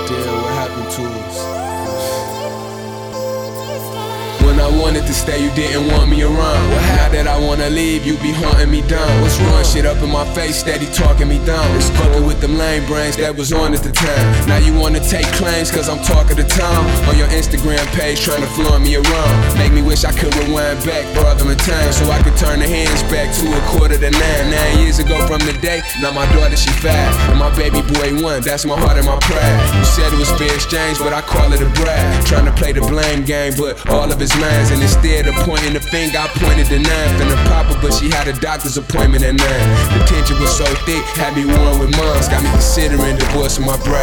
deal, what happened to us? When I wanted to stay, you didn't want me around. Well, how did I wanna leave? You be haunting me down. What's wrong? Shit up in my face, steady talking me down. It's fucking with them lame brains that was on at the time. Now you wanna take claims cause I'm talking the town. On your Instagram page trying to flaunt me around. Make me wish I could rewind back farther in time, so I could turn the hands back to 8:45. 9 years ago from the day, now my daughter she 5 and my baby boy 1. That's my heart and my pride. You said it was fair exchange, but I call it a brag. Trying to play the blame game, but all of his lines, and instead of pointing the finger, I pointed the knife. And the papa, but she had a doctor's appointment at 9. The tension was so thick, had me warm with moms, got me considering divorcing my bride.